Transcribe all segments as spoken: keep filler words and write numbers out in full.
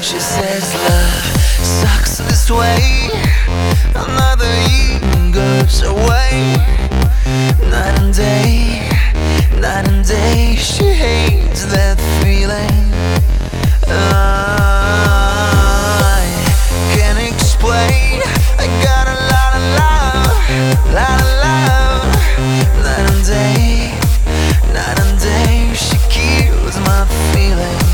She says love sucks this way. Another year goes away. Night and day, night and day. She hates that feeling. I can't explain. I got a lot of love, lot of love. Night and day, night and day. She kills my feelings.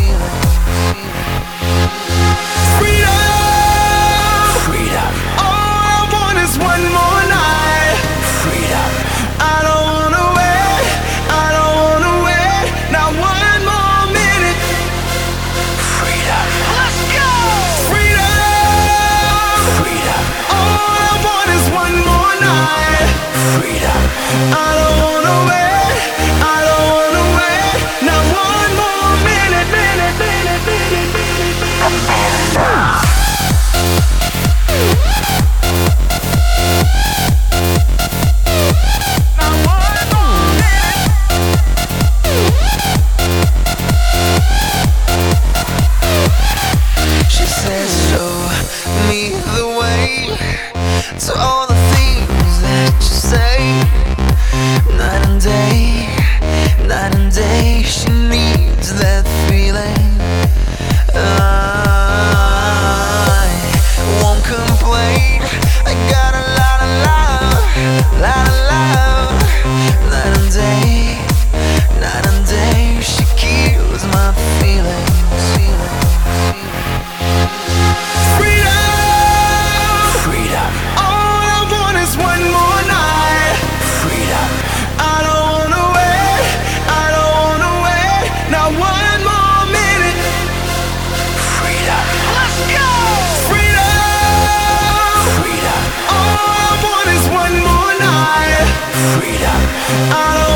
To all the things that you say. Night and day, night and day. She needs that feeling. I won't complain. I got a lot of love, lot of love. Night and day, night and day. She kills my feelings. Freedom. I